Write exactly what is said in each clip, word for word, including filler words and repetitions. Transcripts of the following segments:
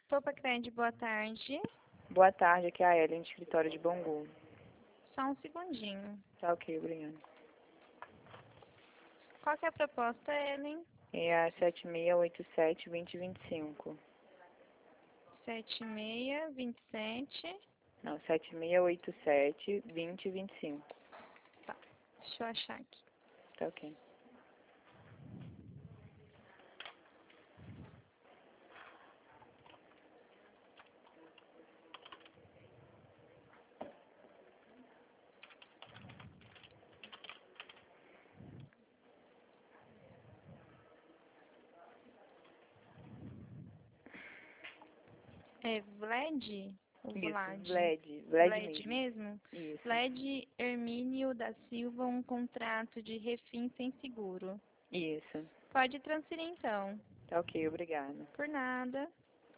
Topa Cred, boa tarde. Boa tarde, aqui é a Ellen, do escritório de Bangu. Só um segundinho. Tá ok, obrigada. Qual que é a proposta, Ellen? É a sete seis oito sete, dois zero dois cinco. sete seis dois sete. Não, sete seis oito sete, dois zero dois cinco. Tá, deixa eu achar aqui. Tá ok. É Vlad? Ou Isso, Vlad? Vlad. Vlad Vlad mesmo. mesmo? Isso. Vlad Hermínio da Silva, um contrato de refim sem seguro. Isso. Pode transferir então. Tá ok, obrigada. Por nada.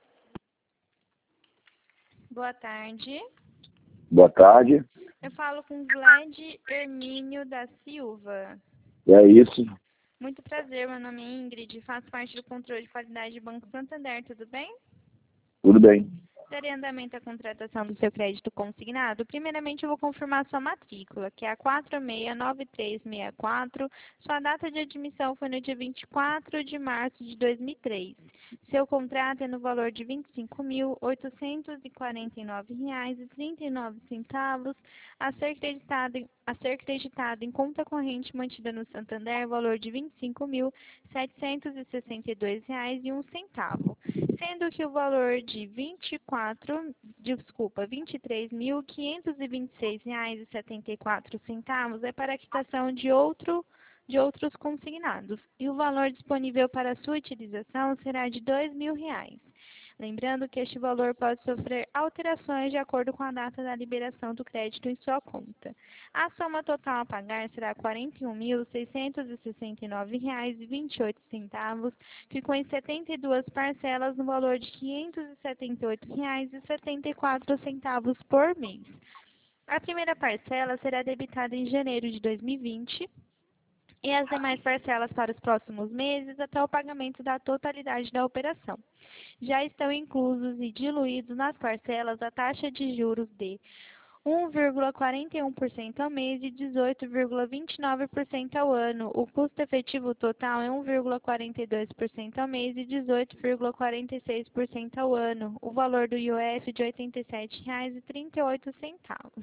Boa tarde. Boa tarde. Eu falo com Vlad Hermínio da Silva. É isso. Muito prazer, meu nome é Ingrid, faço parte do controle de qualidade do Banco Santander, tudo bem? Tudo bem. Darei andamento à contratação do seu crédito consignado. Primeiramente, eu vou confirmar sua matrícula, que é a quatro seis nove três seis quatro. Sua data de admissão foi no dia vinte e quatro de março de dois mil e três. Seu contrato é no valor de vinte e cinco mil oitocentos e quarenta e nove reais e trinta e nove centavos, a ser creditado, em- a ser creditado em conta corrente mantida no Santander, valor de vinte e cinco mil setecentos e sessenta e dois reais e um centavo. Sendo que o valor de vinte e quatro, desculpa, vinte e três mil quinhentos e vinte e seis reais e setenta e quatro centavos é para a quitação de outro de outros consignados, e o valor disponível para sua utilização será de dois mil reais. Lembrando que este valor pode sofrer alterações de acordo com a data da liberação do crédito em sua conta. A soma total a pagar será quarenta e um mil seiscentos e sessenta e nove reais e vinte e oito centavos, ficou em setenta e duas parcelas no valor de quinhentos e setenta e oito reais e setenta e quatro centavos por mês. A primeira parcela será debitada em janeiro de dois mil e vinte e as demais parcelas para os próximos meses até o pagamento da totalidade da operação. Já estão inclusos e diluídos nas parcelas a taxa de juros de um vírgula quarenta e um por cento ao mês e dezoito vírgula vinte e nove por cento ao ano. O custo efetivo total é um vírgula quarenta e dois por cento ao mês e dezoito vírgula quarenta e seis por cento ao ano. O valor do I O F de oitenta e sete reais e trinta e oito centavos.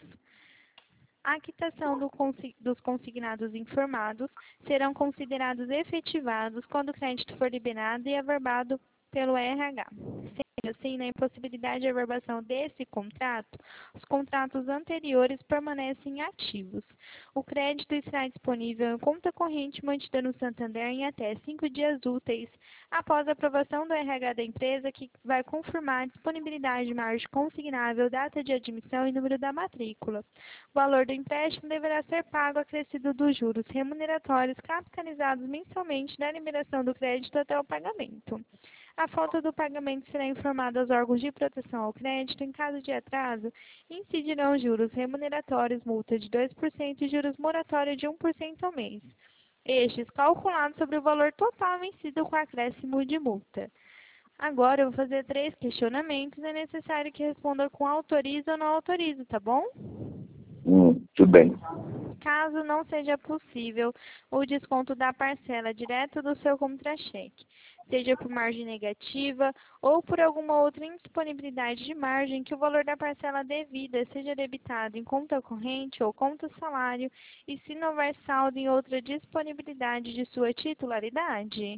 A quitação do consi- dos consignados informados serão considerados efetivados quando o crédito for liberado e averbado pelo R H. Sendo assim, na impossibilidade de averbação desse contrato, os contratos anteriores permanecem ativos. O crédito estará disponível em conta corrente mantida no Santander em até cinco dias úteis após a aprovação do R H da empresa, que vai confirmar a disponibilidade de margem consignável, data de admissão e número da matrícula. O valor do empréstimo deverá ser pago acrescido dos juros remuneratórios capitalizados mensalmente da liberação do crédito até o pagamento. A falta do pagamento será informada aos órgãos de proteção ao crédito. Em caso de atraso, incidirão juros remuneratórios, multa de dois por cento e juros moratórios de um por cento ao mês. Estes calculados sobre o valor total vencido com acréscimo de multa. Agora eu vou fazer três questionamentos. É necessário que responda com autoriza ou não autoriza, tá bom? Hum, tudo bem. Caso não seja possível o desconto da parcela direto do seu contra-cheque, seja por margem negativa ou por alguma outra indisponibilidade de margem, que o valor da parcela devida seja debitado em conta corrente ou conta salário, e se não houver saldo em outra disponibilidade de sua titularidade.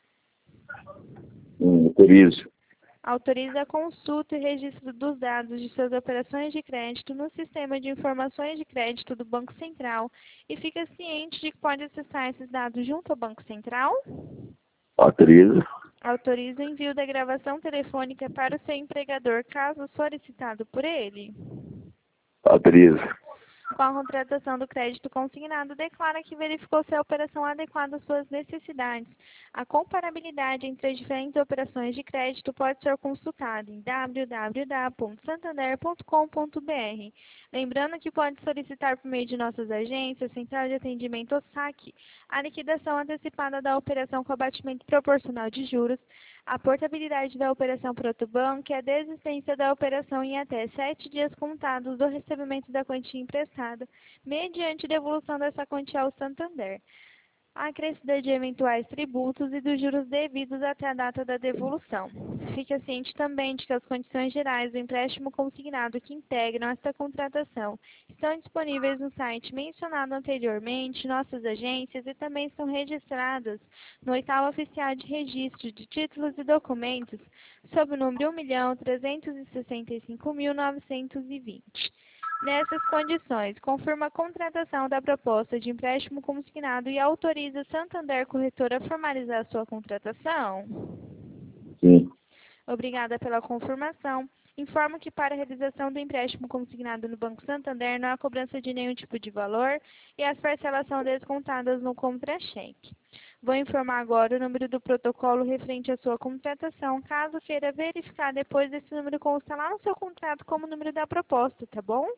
Hum, autorizo. Autoriza a consulta e registro dos dados de suas operações de crédito no Sistema de Informações de Crédito do Banco Central e fica ciente de que pode acessar esses dados junto ao Banco Central? Autorizo. Autoriza o envio da gravação telefônica para o seu empregador, caso solicitado por ele. Autorizo. Com a contratação do crédito consignado, declara que verificou se a operação adequada às suas necessidades. A comparabilidade entre as diferentes operações de crédito pode ser consultada em w w w ponto santander ponto com ponto b r. Lembrando que pode solicitar por meio de nossas agências, Central de Atendimento ou S A C, a liquidação antecipada da operação com abatimento proporcional de juros, A portabilidade da operação por outro banco é a desistência da operação em até sete dias contados do recebimento da quantia emprestada, mediante devolução dessa quantia ao Santander, acrescida de eventuais tributos e dos juros devidos até a data da devolução. Fique ciente também de que as condições gerais do empréstimo consignado que integram esta contratação estão disponíveis no site mencionado anteriormente, nossas agências, e também estão registradas no oitavo oficial de registro de títulos e documentos sob o número um milhão trezentos e sessenta e cinco mil novecentos e vinte. Nessas condições, confirma a contratação da proposta de empréstimo consignado e autoriza Santander Corretora a formalizar a sua contratação? Sim. Obrigada pela confirmação. Informo que para a realização do empréstimo consignado no Banco Santander não há cobrança de nenhum tipo de valor e as parcelas são descontadas no contra-cheque. Vou informar agora o número do protocolo referente à sua contratação. Caso queira verificar depois, esse número consta lá no seu contrato como número da proposta, tá bom?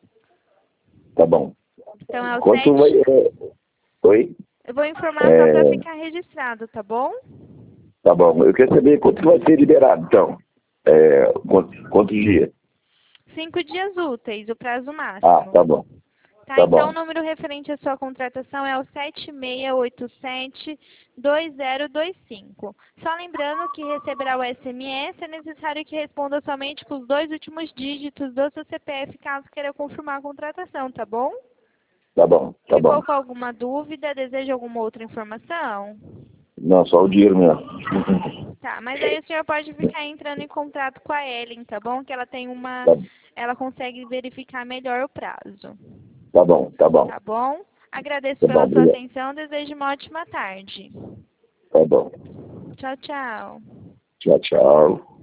Tá bom. Então é o Quanto sete... vai... é, Oi? Eu vou informar É... só para ficar registrado, tá bom? Tá bom. Eu quero saber quanto que vai ser liberado, então. É... Quantos, quantos dias? Cinco dias úteis, o prazo máximo. Ah, tá bom. Tá, Tá então bom. o número referente à sua contratação é o sete seis oito sete dois zero dois cinco. Só lembrando que receberá o S M S, é necessário que responda somente com os dois últimos dígitos do seu C P F, caso queira confirmar a contratação, tá bom? Tá bom, tá Ficou bom. com alguma dúvida? Deseja alguma outra informação? Não, só o dinheiro mesmo. Tá, mas aí o senhor pode ficar entrando em contato com a Ellen, tá bom? Que ela tem uma... Tá, Ela consegue verificar melhor o prazo. tá bom, tá bom. Tá bom? Agradeço Tá pela bom, sua obrigado. atenção. Desejo uma ótima tarde. Tá bom. Tchau, tchau. Tchau, tchau.